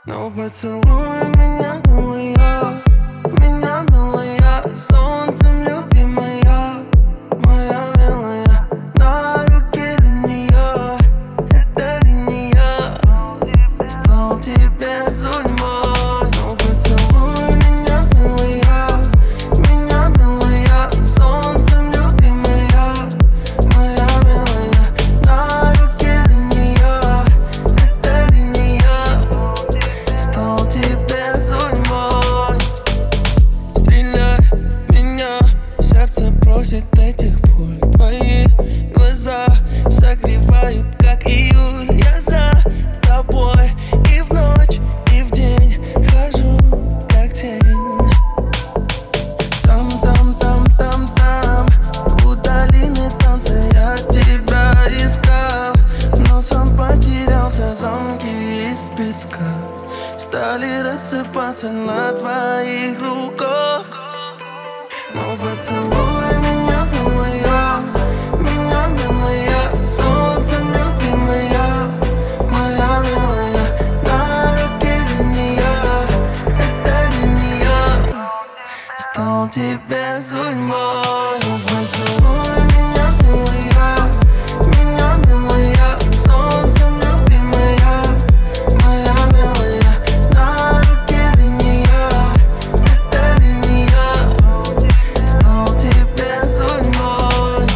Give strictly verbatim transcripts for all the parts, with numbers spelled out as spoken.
Ну поцелуй меня, милая, меня, милая, солнцем любимая, моя милая. На руке линия, это линия, стал тебе судьбой. Ну поцелуй меня, милая, меня, милая, солнцем любимая, моя милая. На руке линия, это линия, стал тебе судьбой. Стреляй в меня, сердце просит этих пуль. Твои глаза согревают, как июль. Я за тобой и в ночь, и в день хожу, как тень. Там, там, там, там, там, у долины танца я тебя искал, но сам потерялся. Замки из песка стали рассыпаться на твоих руках. Ну поцелуй меня, милая, меня, милая, солнцем любимая, моя милая. На руке линия, это линия, стал тебе судьбой. Ну поцелуй меня, милая, меня, милая, солнцем любимая, моя милая. На руке линия, это линия, стал тебе судьбой.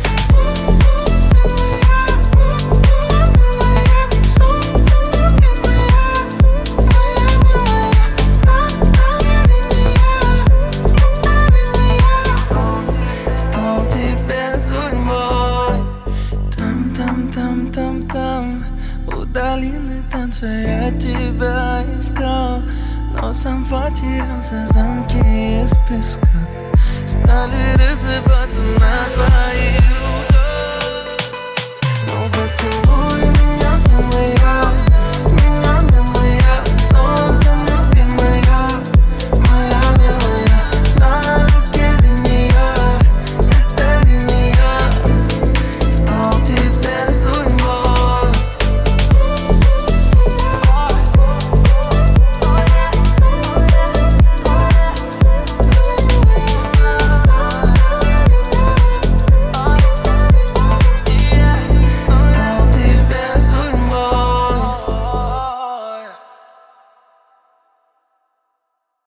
Стал тебе судьбой. Там, там, там, там, там, у долины танца я тебя искал, но сам потерялся. Замки из песка стали рассыпаться на твоих